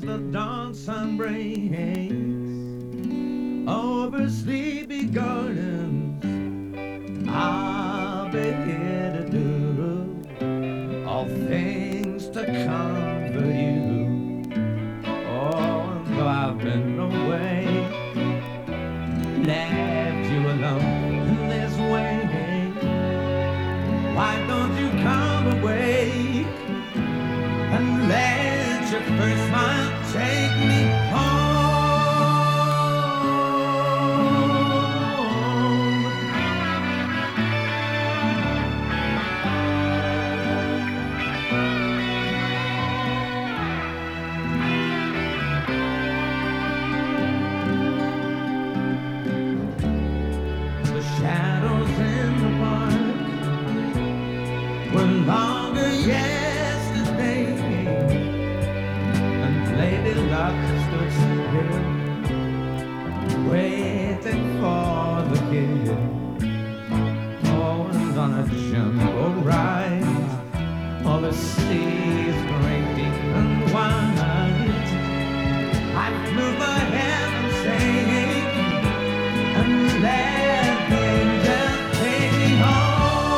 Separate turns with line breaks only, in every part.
the dawn sun breaks over sleepy gardens. I'll be here to do all things to comfort you. Oh, though I've been away, left you alone in this way, why don't you come away and let your first smile take me home? The shadows in the park were longer yesterday, and Lady Luck stood still, waiting for the kid. Oh, and on a jumbo ride, all the seas breaking and wide, I flew my heaven saying, and let the angels take me home.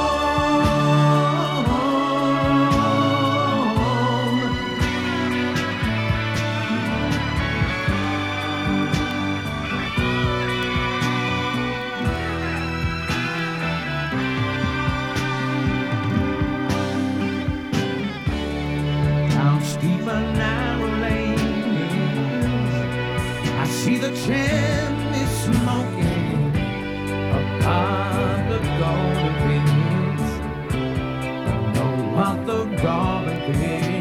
Down steep and narrow lanes, I see the chimney smoking upon the golden fields. I know what the robin thinks.